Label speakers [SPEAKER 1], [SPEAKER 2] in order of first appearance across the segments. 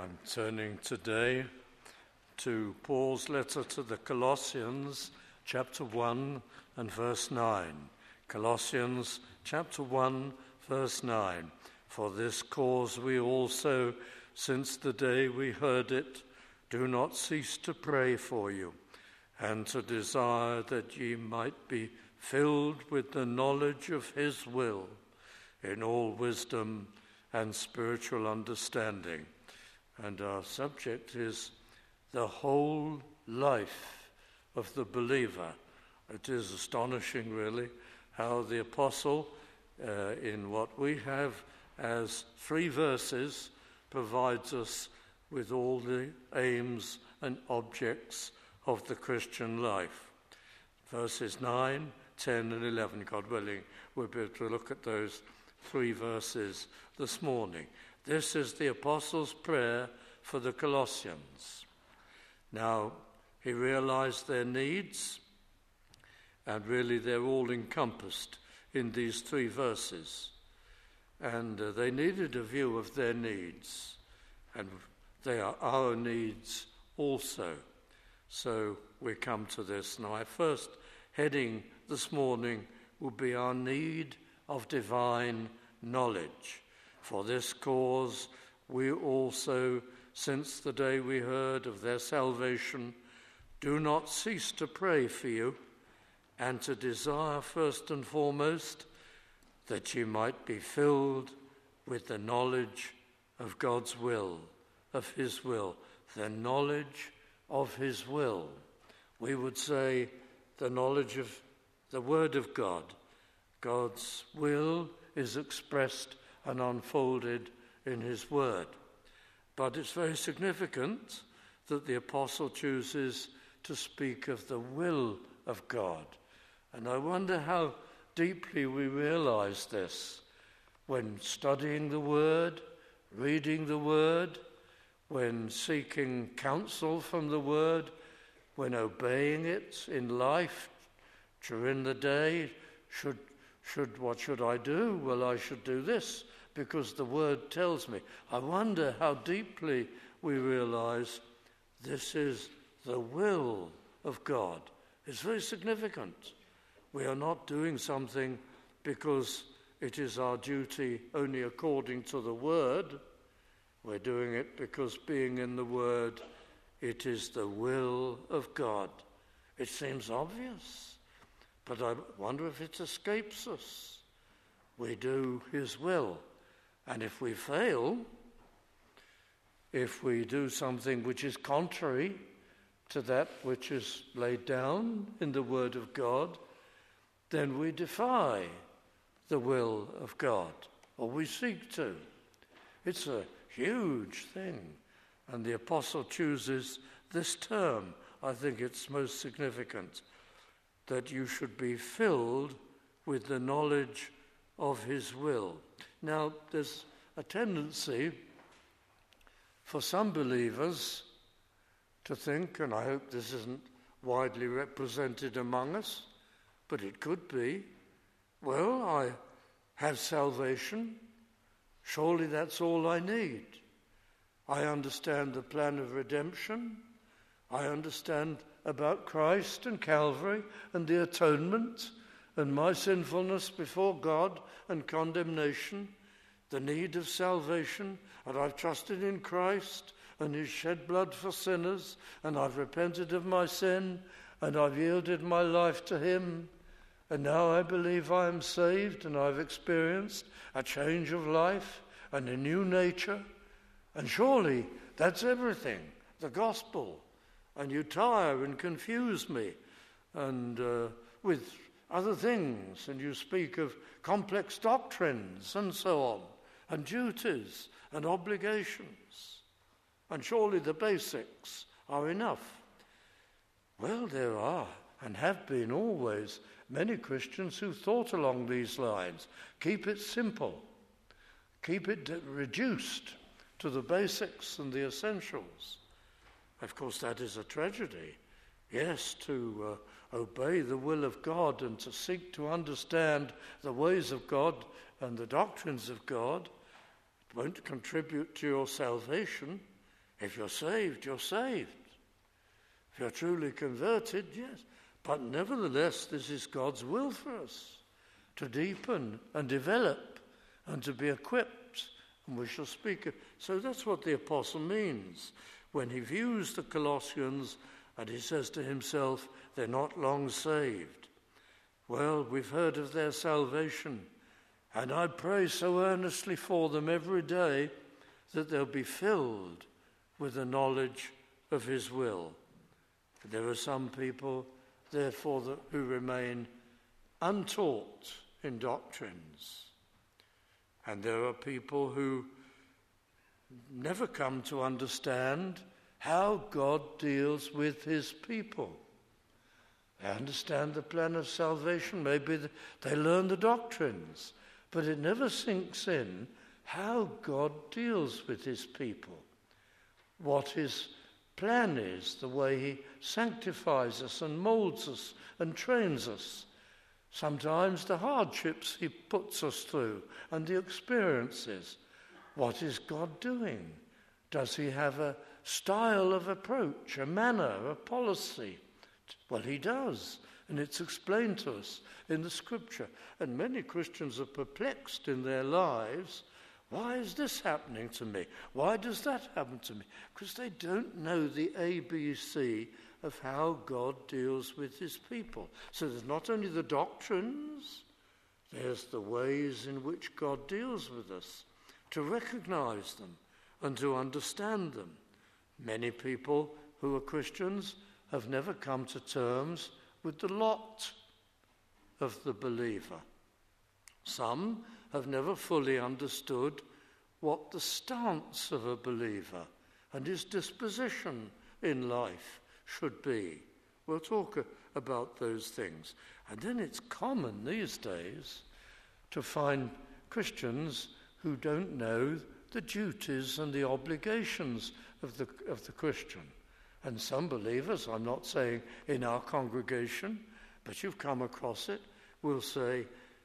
[SPEAKER 1] I'm turning today to Paul's letter to the Colossians, chapter 1 and verse 9. Colossians chapter 1, verse 9. For this cause we also, since the day we heard it, do not cease to pray for you, and to desire that ye might be filled with the knowledge of his will, in all wisdom and spiritual understanding. And our subject is the whole life of the believer. It is astonishing, really, how the apostle, in what we have as 3 verses, provides us with all the aims and objects of the Christian life. Verses 9, 10 and 11, God willing, we'll be able to look at those 3 verses this morning. This is the apostle's prayer for the Colossians. Now, he realized their needs, and really they're all encompassed in these 3 verses. And they needed a view of their needs, and they are our needs also. So we come to this. Now, our first heading this morning will be our need of divine knowledge. For this cause we also, since the day we heard of their salvation, do not cease to pray for you, and to desire first and foremost that you might be filled with the knowledge of God's will, of his will, the knowledge of his will. We would say the knowledge of the Word of God. God's will is expressed and unfolded in his Word. But it's very significant that the apostle chooses to speak of the will of God. And I wonder how deeply we realize this when studying the Word, reading the Word, when seeking counsel from the Word, when obeying it in life during the day. What should I do? Well, I should do this because the Word tells me. I wonder how deeply we realize this is the will of God. It's very significant. We are not doing something because it is our duty only according to the Word. We're doing it because being in the Word, it is the will of God. It seems obvious, but I wonder if it escapes us. We do his will, and if we fail, if we do something which is contrary to that which is laid down in the Word of God, then we defy the will of God, or we seek to. It's a huge thing, and the apostle chooses this term. I think it's most significant, that you should be filled with the knowledge of his will. Now, there's a tendency for some believers to think, and I hope this isn't widely represented among us, but it could be, well, I have salvation. Surely that's all I need. I understand the plan of redemption. I understand about Christ and Calvary and the atonement and my sinfulness before God and condemnation, the need of salvation, and I've trusted in Christ and his shed blood for sinners, and I've repented of my sin, and I've yielded my life to him, and now I believe I am saved, and I've experienced a change of life and a new nature, and surely that's everything, the gospel. And you tire and confuse me and with other things, and you speak of complex doctrines and so on, and duties and obligations, and surely the basics are enough. Well, there are and have been always many Christians who thought along these lines. Keep it simple, keep it reduced to the basics and the essentials. Of course, that is a tragedy. Yes, to obey the will of God and to seek to understand the ways of God and the doctrines of God, it won't contribute to your salvation. If you're saved, you're saved. If you're truly converted, yes. But nevertheless, this is God's will for us, to deepen and develop and to be equipped. And we shall speak. So that's what the apostle means when he views the Colossians and he says to himself, they're not long saved. Well, we've heard of their salvation, and I pray so earnestly for them every day that they'll be filled with the knowledge of his will. There are some people, therefore, who remain untaught in doctrines. And there are people who never come to understand how God deals with his people. They understand the plan of salvation. Maybe they learn the doctrines, but it never sinks in how God deals with his people, what his plan is, the way he sanctifies us and molds us and trains us. Sometimes the hardships he puts us through and the experiences. What is God doing? Does he have a style of approach, a manner, a policy? Well, he does, and it's explained to us in the scripture. And many Christians are perplexed in their lives. Why is this happening to me? Why does that happen to me? Because they don't know the ABC of how God deals with his people. So there's not only the doctrines, there's the ways in which God deals with us, to recognize them and to understand them. Many people who are Christians have never come to terms with the lot of the believer. Some have never fully understood what the stance of a believer and his disposition in life should be. We'll talk about those things. And then it's common these days to find Christians who don't know the duties and the obligations of the Christian. And some believers, I'm not saying in our congregation, but you've come across it, will say,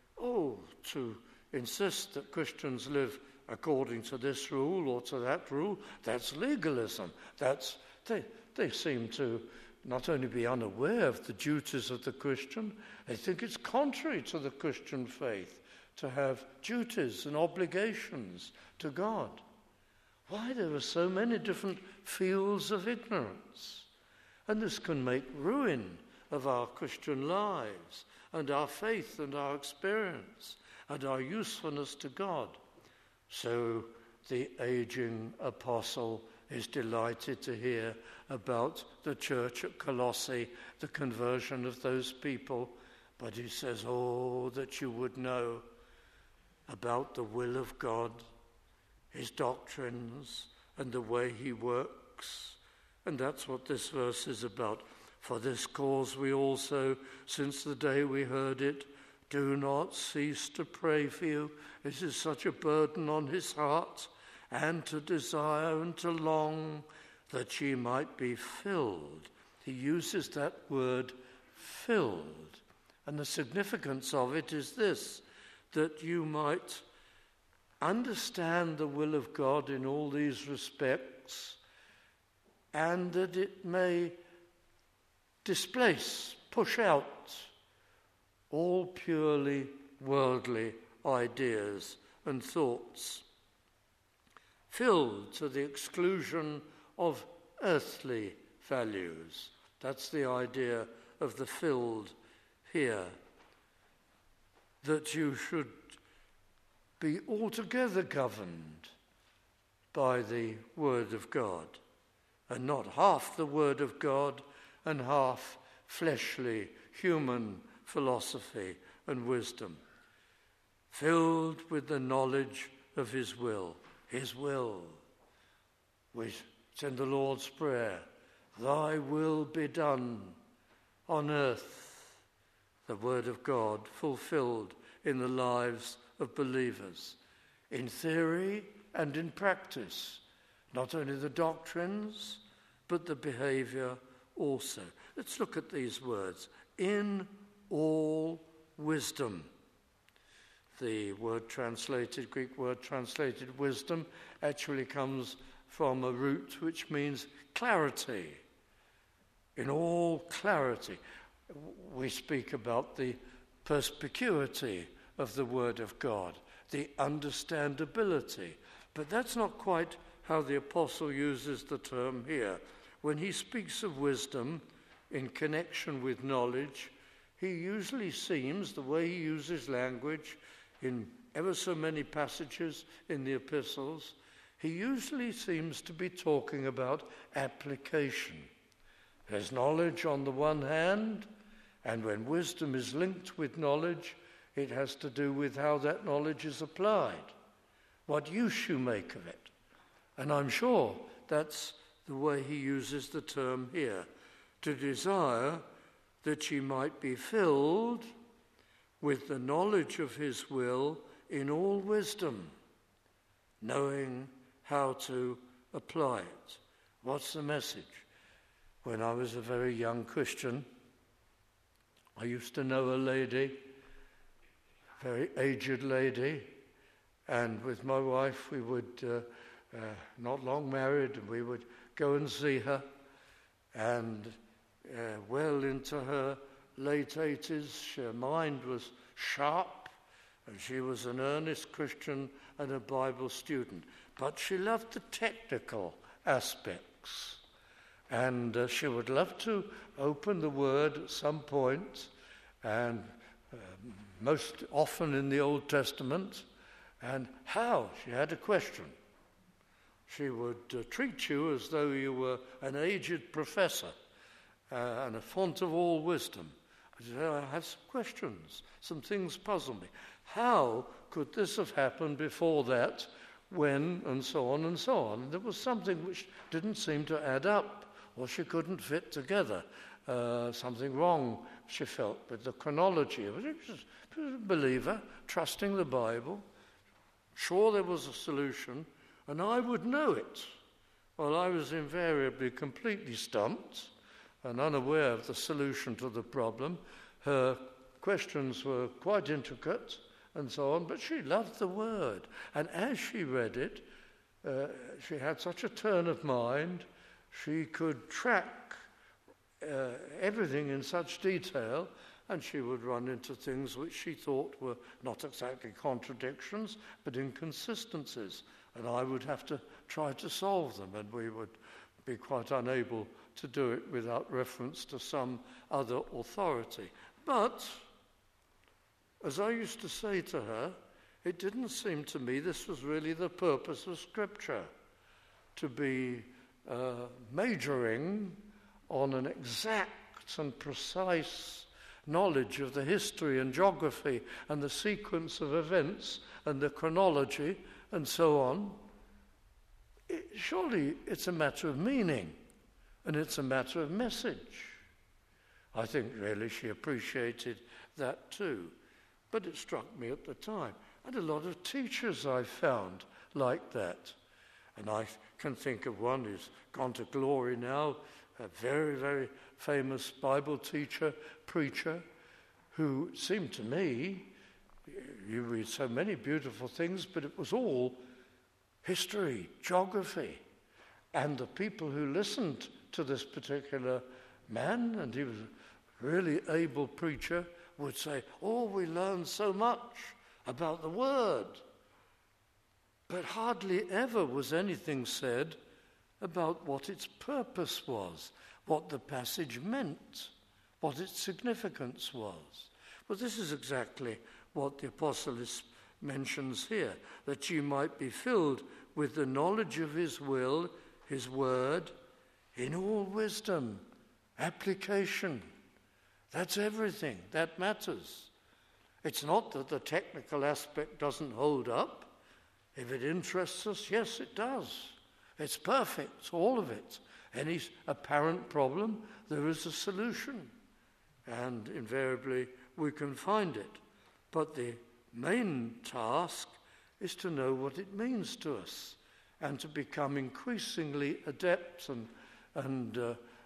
[SPEAKER 1] to insist that Christians live according to this rule or to that rule, that's legalism. They seem to not only be unaware of the duties of the Christian, they think it's contrary to the Christian faith to have duties and obligations to God. Why? There are so many different fields of ignorance. And this can make ruin of our Christian lives and our faith and our experience and our usefulness to God. So the aging apostle is delighted to hear about the church at Colossae, the conversion of those people. But he says, that you would know about the will of God, his doctrines, and the way he works. And that's what this verse is about. For this cause we also, since the day we heard it, do not cease to pray for you. This is such a burden on his heart, and to desire and to long that ye might be filled. He uses that word, filled. And the significance of it is this, that you might understand the will of God in all these respects, and that it may displace, push out all purely worldly ideas and thoughts, filled to the exclusion of earthly values. That's the idea of the filled here, that you should be altogether governed by the Word of God, and not half the Word of God and half fleshly human philosophy and wisdom, filled with the knowledge of his will. His will, which it's in the Lord's Prayer, thy will be done on earth, the Word of God fulfilled in the lives of believers, in theory and in practice, not only the doctrines, but the behavior also. Let's look at these words. In all wisdom. The Greek word translated wisdom, actually comes from a root which means clarity. In all clarity. We speak about the perspicuity of the Word of God, the understandability. But that's not quite how the apostle uses the term here. When he speaks of wisdom in connection with knowledge, he usually seems, the way he uses language in ever so many passages in the epistles, he usually seems to be talking about application. There's knowledge on the one hand, and when wisdom is linked with knowledge, it has to do with how that knowledge is applied, what use you make of it. And I'm sure that's the way he uses the term here, to desire that ye might be filled with the knowledge of his will in all wisdom, knowing how to apply it. What's the message? When I was a very young Christian, I used to know a lady, a very aged lady, and with my wife we would, not long married, and we would go and see her, and well into her late 80s, her mind was sharp, and she was an earnest Christian and a Bible student. But she loved the technical aspects, and she would love to open the Word at some point, and most often in the Old Testament. And how? She had a question. She would treat you as though you were an aged professor and a font of all wisdom. I said, I have some questions. Some things puzzle me. How could this have happened before that, when, and so on and so on? And there was something which didn't seem to add up, or she couldn't fit together. Something wrong, she felt, with the chronology. She was a believer, trusting the Bible, sure there was a solution, and I would know it. Well, I was invariably completely stumped and unaware of the solution to the problem. Her questions were quite intricate and so on, but she loved the Word. And as she read it, she had such a turn of mind, she could track everything in such detail, and she would run into things which she thought were not exactly contradictions, but inconsistencies. And I would have to try to solve them, and we would be quite unable to do it without reference to some other authority. But, as I used to say to her, it didn't seem to me this was really the purpose of Scripture, to be majoring on an exact and precise knowledge of the history and geography and the sequence of events and the chronology and so on. Surely it's a matter of meaning, and it's a matter of message. I think really she appreciated that too. But it struck me at the time. And a lot of teachers I found like that. And I can think of one who's gone to glory now, a very, very famous Bible teacher, preacher, who seemed to me, you read so many beautiful things, but it was all history, geography. And the people who listened to this particular man, and he was a really able preacher, would say, oh, we learned so much about the Word. But hardly ever was anything said about what its purpose was, what the passage meant, what its significance was. Well, this is exactly what the apostle mentions here, that you might be filled with the knowledge of his will, his word, in all wisdom, application. That's everything. That matters. It's not that the technical aspect doesn't hold up. If it interests us, yes, it does. It's perfect, all of it. Any apparent problem, there is a solution. And invariably, we can find it. But the main task is to know what it means to us and to become increasingly adept and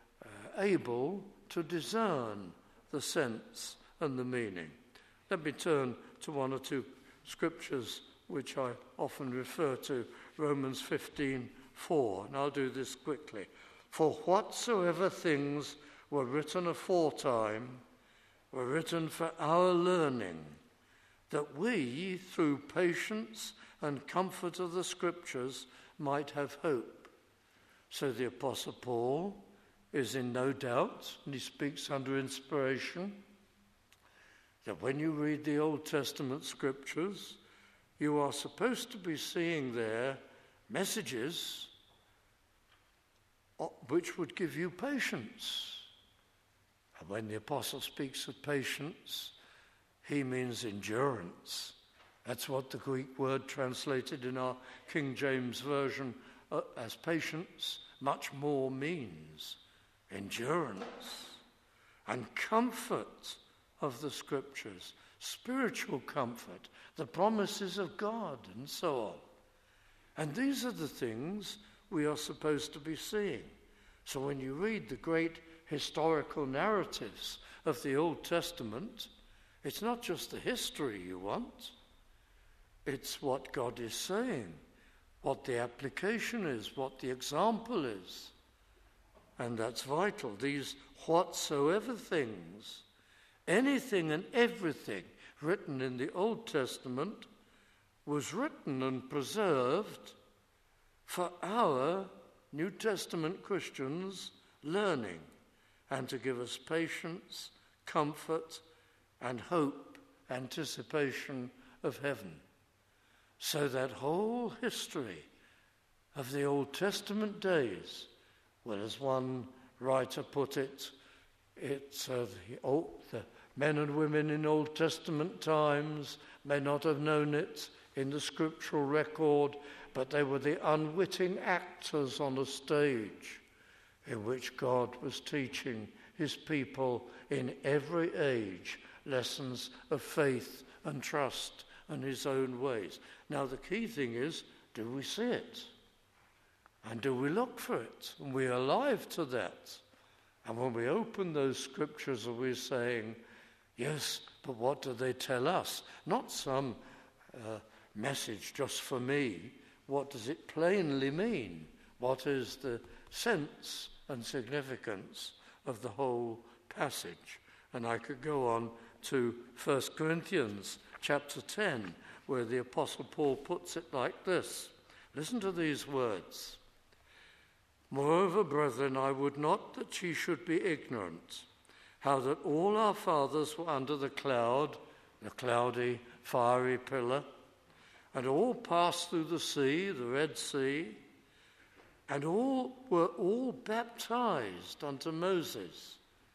[SPEAKER 1] able to discern the sense and the meaning. Let me turn to one or two scriptures which I often refer to. Romans 15:4 4. And I'll do this quickly. For whatsoever things were written aforetime were written for our learning, that we, through patience and comfort of the Scriptures, might have hope. So the Apostle Paul is in no doubt, and he speaks under inspiration, that when you read the Old Testament Scriptures, you are supposed to be seeing there messages which would give you patience. And when the apostle speaks of patience, he means endurance. That's what the Greek word translated in our King James Version as patience much more means. Endurance and comfort of the Scriptures, spiritual comfort, the promises of God, and so on. And these are the things we are supposed to be seeing. So when you read the great historical narratives of the Old Testament, it's not just the history you want, it's what God is saying, what the application is, what the example is. And that's vital. These whatsoever things, anything and everything written in the Old Testament was written and preserved for our New Testament Christians' learning and to give us patience, comfort, and hope, anticipation of heaven. So that whole history of the Old Testament days, well, as one writer put it, it's the men and women in Old Testament times may not have known it in the scriptural record, but they were the unwitting actors on a stage in which God was teaching his people in every age lessons of faith and trust and his own ways. Now the key thing is, do we see it? And do we look for it? And we're alive to that. And when we open those scriptures, are we saying, yes, but what do they tell us? Not some message just for me. What does it plainly mean? What is the sense and significance of the whole passage? And I could go on to 1 Corinthians chapter 10, where the Apostle Paul puts it like this. Listen to these words. Moreover, brethren, I would not that ye should be ignorant, how that all our fathers were under the cloud, the cloudy, fiery pillar, and all passed through the sea, the Red Sea, and all were baptized unto Moses.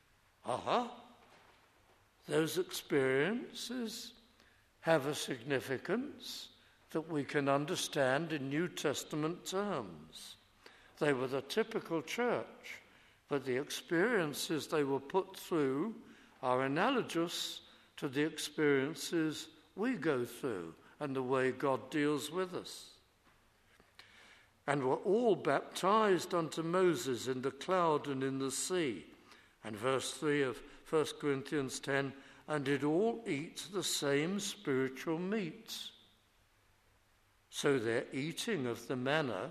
[SPEAKER 1] Those experiences have a significance that we can understand in New Testament terms. They were the typical church, but the experiences they were put through are analogous to the experiences we go through and the way God deals with us. And were all baptized unto Moses in the cloud and in the sea. And verse 3 of 1 Corinthians 10, and did all eat the same spiritual meat. So their eating of the manna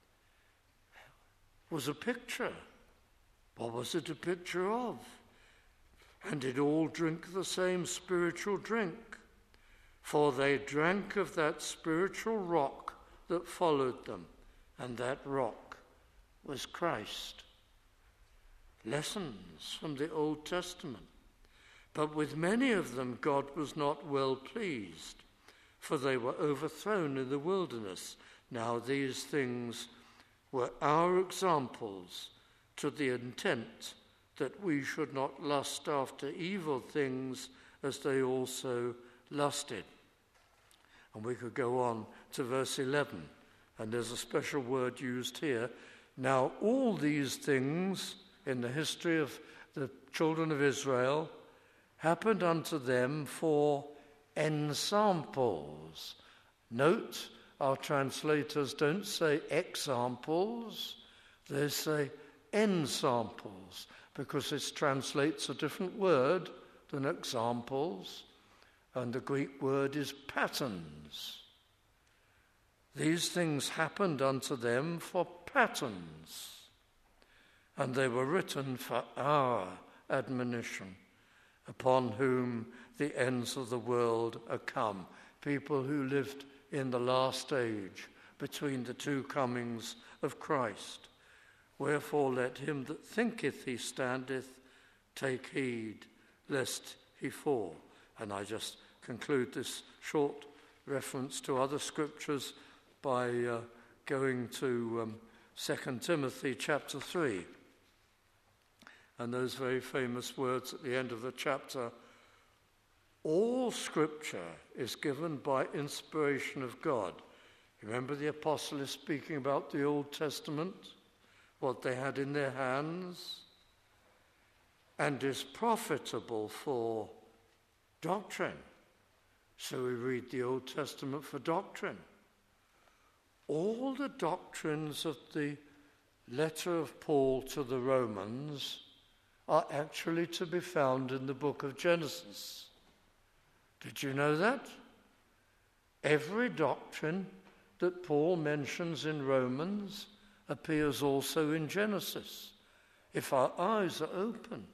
[SPEAKER 1] was a picture. What was it a picture of? And did all drink the same spiritual drink? For they drank of that spiritual rock that followed them, and that rock was Christ. Lessons from the Old Testament. But with many of them God was not well pleased, for they were overthrown in the wilderness. Now these things were our examples, to the intent that we should not lust after evil things as they also lusted. And we could go on to verse 11, and there's a special word used here. Now all these things in the history of the children of Israel happened unto them for ensamples. Note, our translators don't say examples, they say ensamples, because it translates a different word than examples, and the Greek word is patterns. These things happened unto them for patterns, and they were written for our admonition, upon whom the ends of the world are come. People who lived in the last age, between the two comings of Christ. Wherefore let him that thinketh he standeth take heed lest he fall. And I just conclude this short reference to other scriptures by going to 2 Timothy chapter 3. And those very famous words at the end of the chapter: all scripture is given by inspiration of God. Remember the apostle is speaking about the Old Testament, what they had in their hands, and is profitable for doctrine. So we read the Old Testament for doctrine. All the doctrines of the letter of Paul to the Romans are actually to be found in the book of Genesis. Did you know that? Every doctrine that Paul mentions in Romans appears also in Genesis, if our eyes are open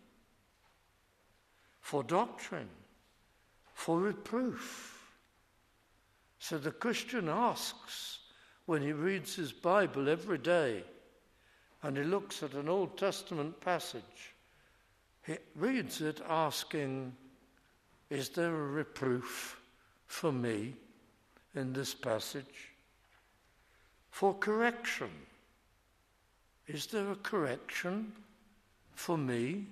[SPEAKER 1] for doctrine, for reproof. So the Christian asks, when he reads his Bible every day and he looks at an Old Testament passage, he reads it asking, is there a reproof for me in this passage? For correction, is there a correction for me?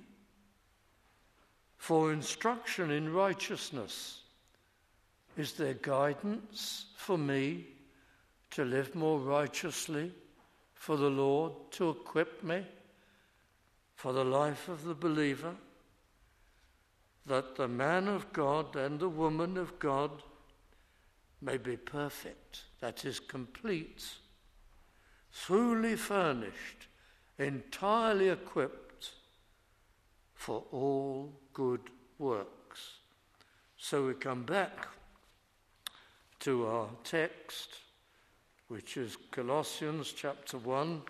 [SPEAKER 1] For instruction in righteousness, is there guidance for me to live more righteously for the Lord, to equip me for the life of the believer, that the man of God and the woman of God may be perfect, that is, complete, truly furnished, entirely equipped for all good works. So we come back to our text, which is Colossians chapter 1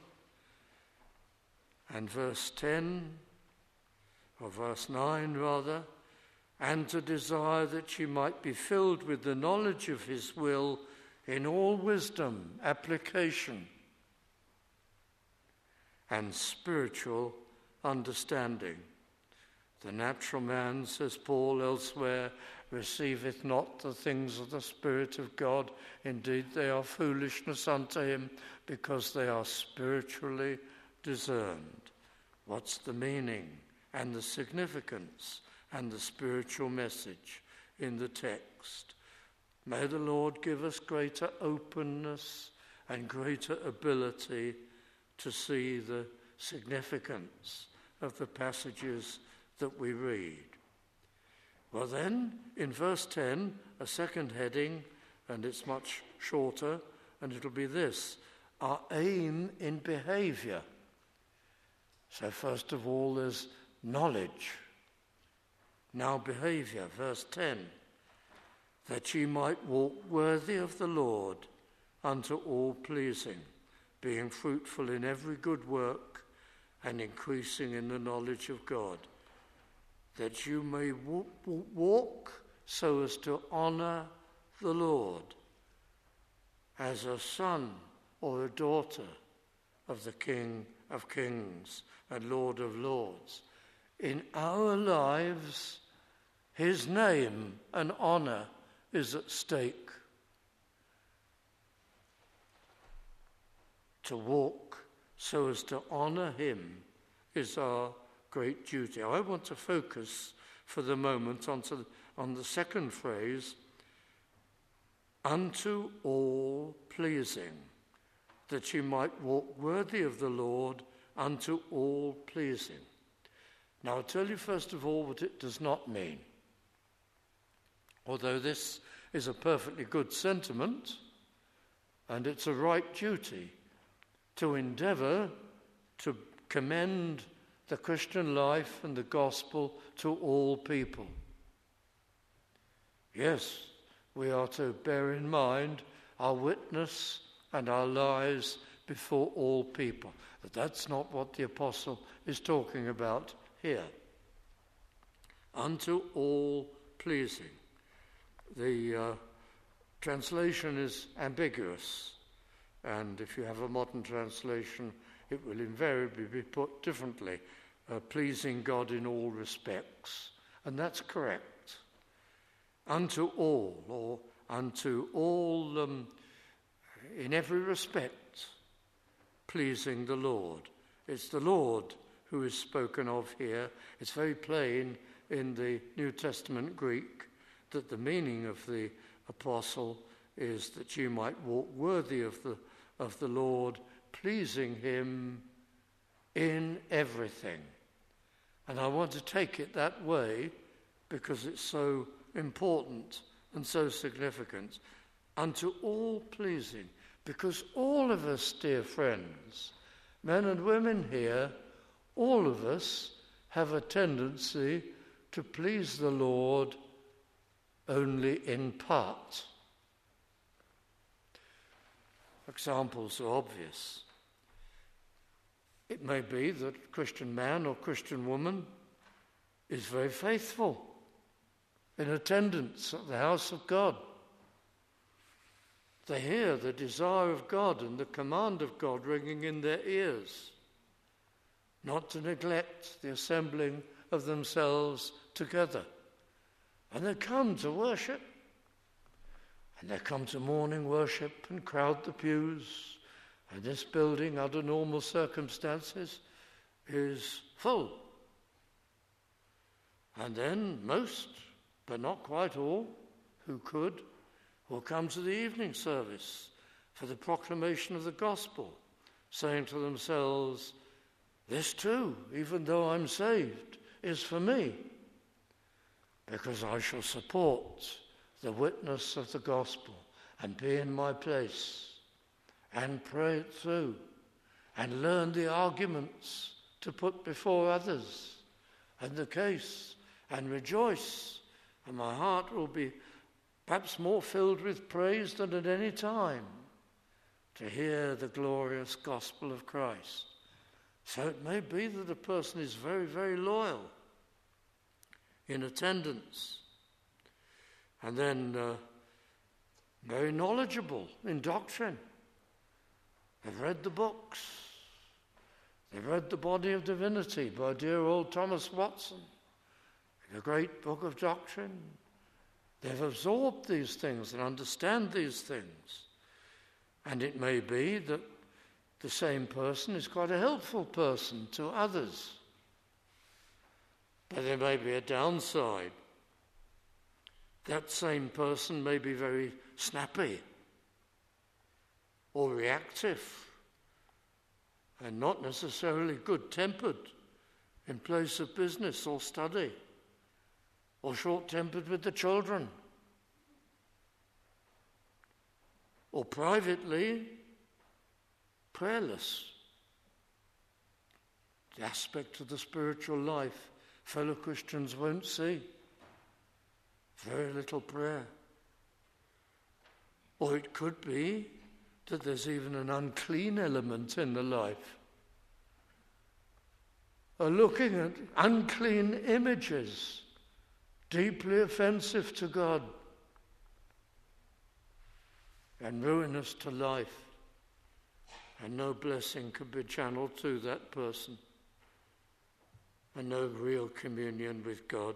[SPEAKER 1] and verse 10, or verse 9 rather, and to desire that ye might be filled with the knowledge of his will in all wisdom, application, and spiritual understanding. The natural man, says Paul elsewhere, receiveth not the things of the Spirit of God. Indeed, they are foolishness unto him, because they are spiritually discerned. What's the meaning and the significance and the spiritual message in the text? May the Lord give us greater openness and greater ability to see the significance of the passages that we read. Well then, in verse 10, a second heading, and it's much shorter, and it'll be this: our aim in behavior. So first of all, there's knowledge. Now behavior, verse 10, that ye might walk worthy of the Lord unto all pleasing, being fruitful in every good work and increasing in the knowledge of God, that you may walk so as to honor the Lord as a son or a daughter of the King of Kings and Lord of Lords. In our lives, his name and honor is at stake. To walk so as to honor him is our great duty. I want to focus for the moment on the second phrase, unto all pleasing, that you might walk worthy of the Lord unto all pleasing. Now I'll tell you first of all what it does not mean. Although this is a perfectly good sentiment, and it's a right duty to endeavor to commend the Christian life and the gospel to all people. Yes, we are to bear in mind our witness and our lives before all people. But that's not what the apostle is talking about here. Unto all pleasing. The translation is ambiguous, and if you have a modern translation, it will invariably be put differently, pleasing God in all respects, and that's correct. Unto all, or unto all in every respect, pleasing the Lord. It's the Lord who is spoken of here. It's very plain in the New Testament Greek that the meaning of the apostle is that you might walk worthy of the Lord, pleasing him in everything. And I want to take it that way because it's so important and so significant. Unto all pleasing, because all of us, dear friends, men and women here, all of us have a tendency to please the Lord only in part. Examples are obvious. It may be that a Christian man or Christian woman is very faithful in attendance at the house of God. They hear the desire of God and the command of God ringing in their ears, not to neglect the assembling of themselves together. And they come to worship, and they come to morning worship and crowd the pews, and this building, under normal circumstances, is full. And then most, but not quite all, who could, will come to the evening service for the proclamation of the gospel, saying to themselves, this too, even though I'm saved, is for me, because I shall support the witness of the gospel and be in my place and pray it through and learn the arguments to put before others and the case and rejoice, and my heart will be perhaps more filled with praise than at any time to hear the glorious gospel of Christ. So it may be that a person is very, very loyal in attendance, and then very knowledgeable in doctrine. They've read the books. They've read The Body of Divinity by dear old Thomas Watson, a great book of doctrine. They've absorbed these things and understand these things. And it may be that the same person is quite a helpful person to others. But there may be a downside. That same person may be very snappy or reactive and not necessarily good-tempered in place of business or study, or short-tempered with the children, or privately prayerless. The aspect of the spiritual life fellow Christians won't see. Very little prayer. Or it could be that there's even an unclean element in the life. Or looking at unclean images, deeply offensive to God and ruinous to life, and no blessing could be channeled to that person, and no real communion with God.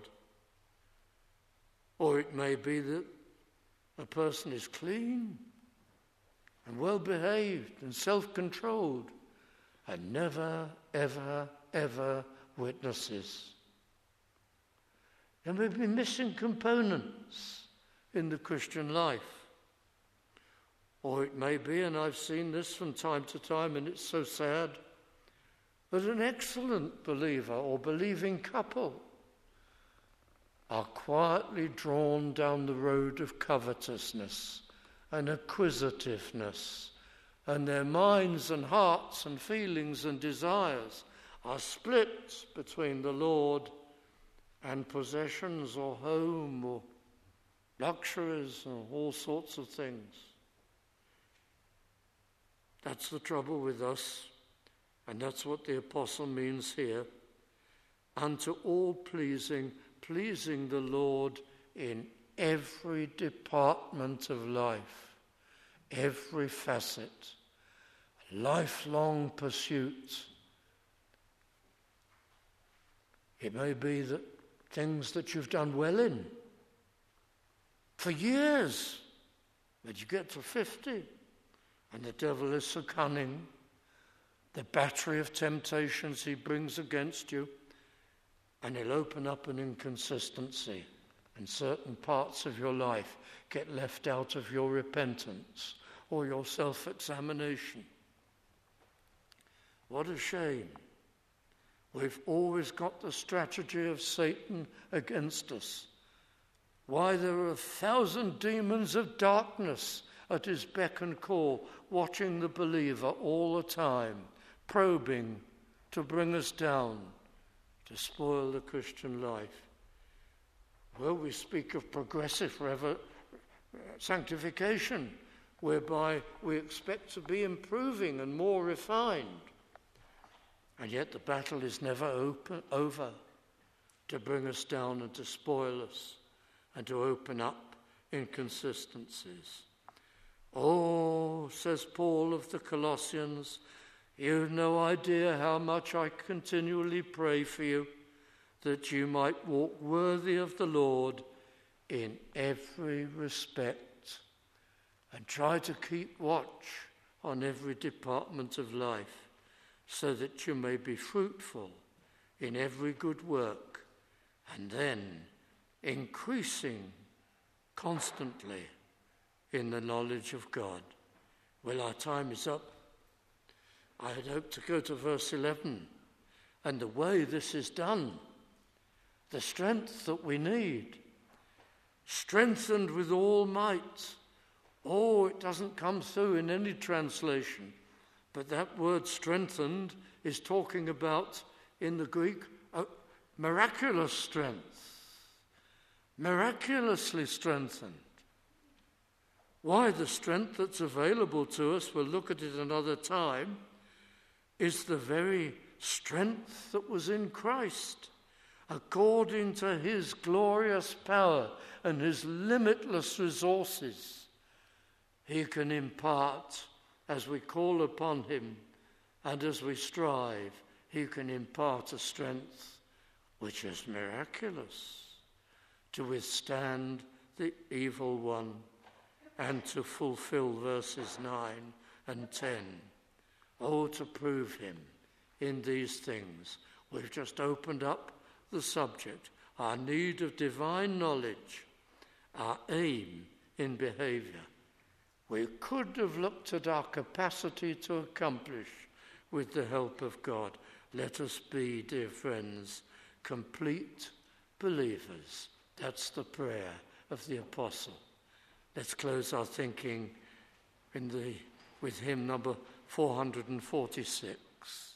[SPEAKER 1] Or it may be that a person is clean and well-behaved and self-controlled and never, ever, ever witnesses. There may be missing components in the Christian life. Or it may be, and I've seen this from time to time, and it's so sad, that an excellent believer or believing couple are quietly drawn down the road of covetousness and acquisitiveness, and their minds and hearts and feelings and desires are split between the Lord and possessions or home or luxuries or all sorts of things. That's the trouble with us, and that's what the apostle means here. Unto all pleasing the Lord in every department of life, every facet, lifelong pursuit. It may be that things that you've done well in for years, but you get to 50 and the devil is so cunning. The battery of temptations he brings against you, and he'll open up an inconsistency, and certain parts of your life get left out of your repentance or your self-examination. What a shame. We've always got the strategy of Satan against us. Why, there are 1,000 demons of darkness at his beck and call, watching the believer all the time, probing to bring us down, to spoil the Christian life. Well, we speak of progressive sanctification, whereby we expect to be improving and more refined. And yet the battle is never over to bring us down and to spoil us and to open up inconsistencies. Oh, says Paul of the Colossians, you've no idea how much I continually pray for you, that you might walk worthy of the Lord in every respect, and try to keep watch on every department of life, so that you may be fruitful in every good work, and then increasing constantly in the knowledge of God. Well, our time is up. I had hoped to go to verse 11, and the way this is done, the strength that we need, strengthened with all might. Oh, it doesn't come through in any translation, but that word strengthened is talking about, in the Greek, miraculous strength, miraculously strengthened. Why, the strength that's available to us, we'll look at it another time, is the very strength that was in Christ, according to his glorious power and his limitless resources. He can impart as we call upon him, and as we strive, he can impart a strength which is miraculous to withstand the evil one and to fulfill verses 9 and 10. Oh, to prove him in these things. We've just opened up the subject, our need of divine knowledge, our aim in behavior. We could have looked at our capacity to accomplish with the help of God. Let us be, dear friends, complete believers. That's the prayer of the apostle. Let's close our thinking with hymn number 446.